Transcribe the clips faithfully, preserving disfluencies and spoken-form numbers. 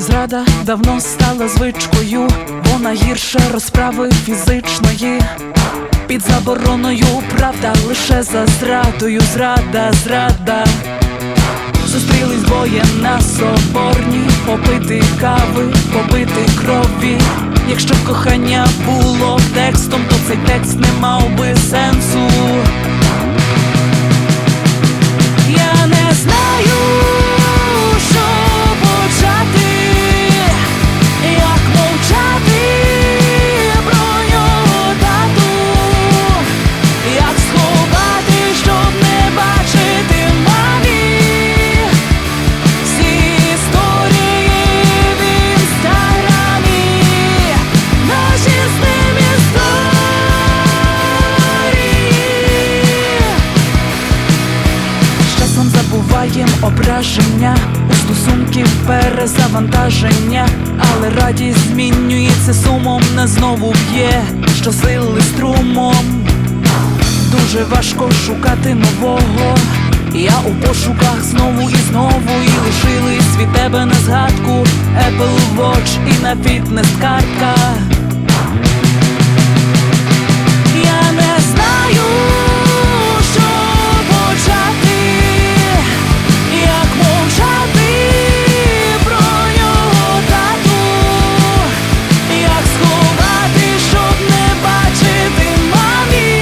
Зрада давно стала звичкою, вона гірше розправи фізичної. Під забороною правда лише за зрадою. Зрада, зрада. Зустрілись двоє на Соборній, попити кави, попити крові. Якщо б кохання було текстом, то цей текст не мав би сенсу. Я не знаю, що почати, як мовчати про нього тату, як сховати, щоб не бачити мамі всі історії в інстаграмі, наші з ним історії. З часом забуваєм ображення, у стосунків перезавантаження, але радість змінюється сумом, не знову б'є щосили струмом. Дуже важко шукати нового, я у пошуках знову і знову, і лишились від тебе на згадку Apple Watch і на фітнес-картка. Я не знаю, що почати, як мовчати про нього тату, як сховати, щоб не бачити мамі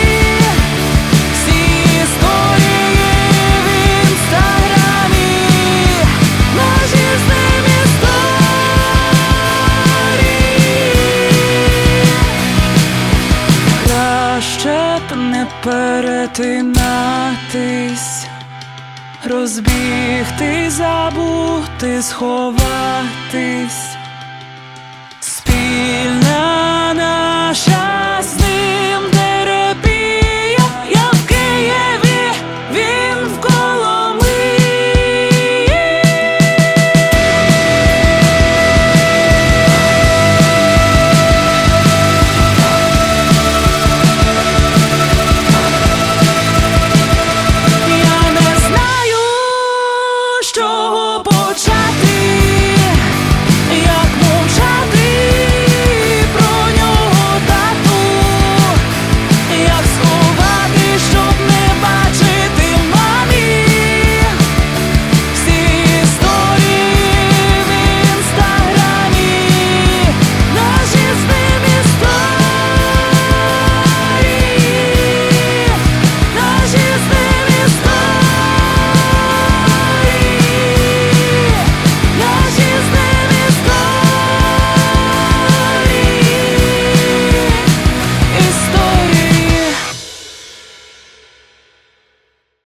всі історії в інстаграмі, наші з ним історії. Краще б не перетинатись, розбігти, забути, сховатись. Спільна наша